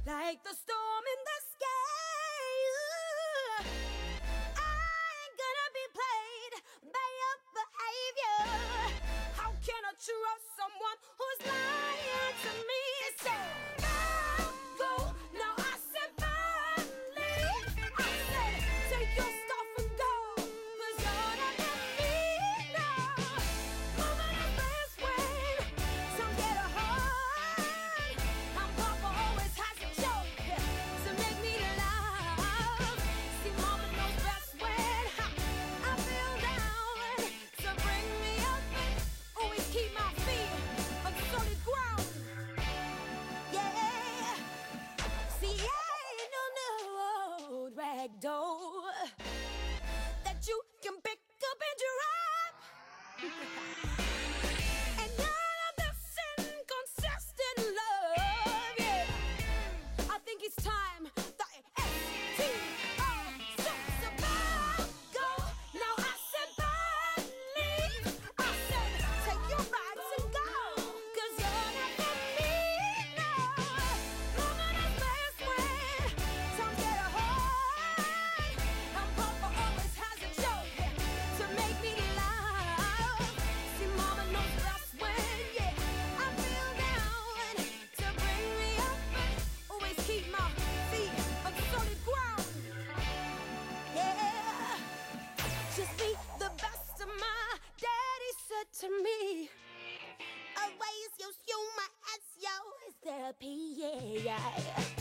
like the storm in the sky. Ooh, I ain't gonna be played by your behavior. How can I trust someone who's lying to me? So go, now I said finally. I said take your stuff and go, 'cause you're not let me know. Moving is best when some get a heart. And Papa always has a joke to make me laugh. See, Mama knows best when I feel down, to bring me up and always keep my feet on solid ground. Yeah, see, I ain't no rag doll that you can pick up and drop. And none of this inconsistent love, yeah. I think it's time that STR stops about go. Now I said leave. I said take your bags and go, 'cause you're not for me, no. Moving is best when some get a heart. And Papa always has a joke to make me laugh. See, Mama knows best when, yeah, I feel down, to bring me up and always keep my feet on solid ground. Yeah, just be the best of my daddy said to me. Always use humor as your therapy, yeah.